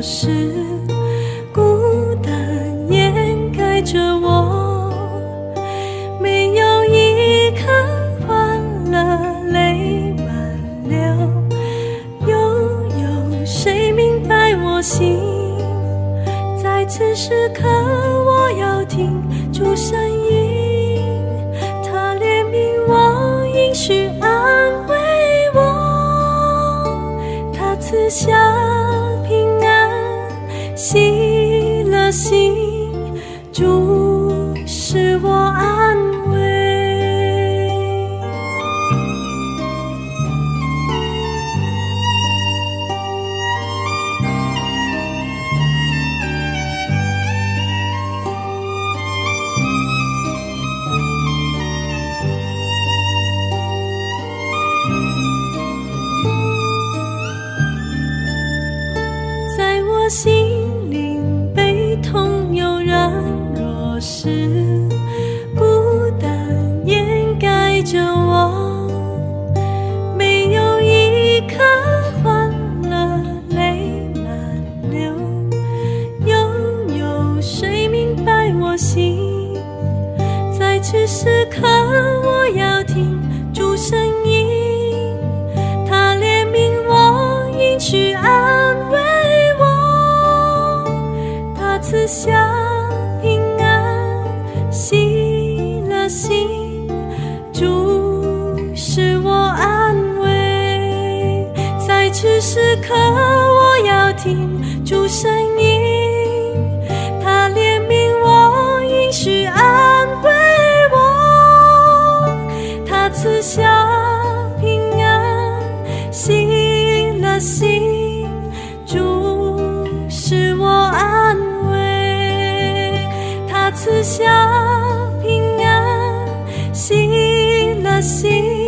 时，孤单掩盖着我，没有一刻欢乐泪满流。又有谁明白我心？在此时刻我要听主声音，他怜悯我，应许安慰我，他赐下平安喜乐心，主使我安慰。在我心灵悲痛又软弱时，孤单掩盖着我，没有一刻欢乐泪满流。又有谁明白我心？在此时刻我要听主声音，他怜悯我，应许安慰我，他赐下平安喜乐心，主使我安慰。在此时刻我要听主声音，他怜悯我，应许安慰我，他赐下平安喜乐心，主使我安慰。他赐下平安喜乐心，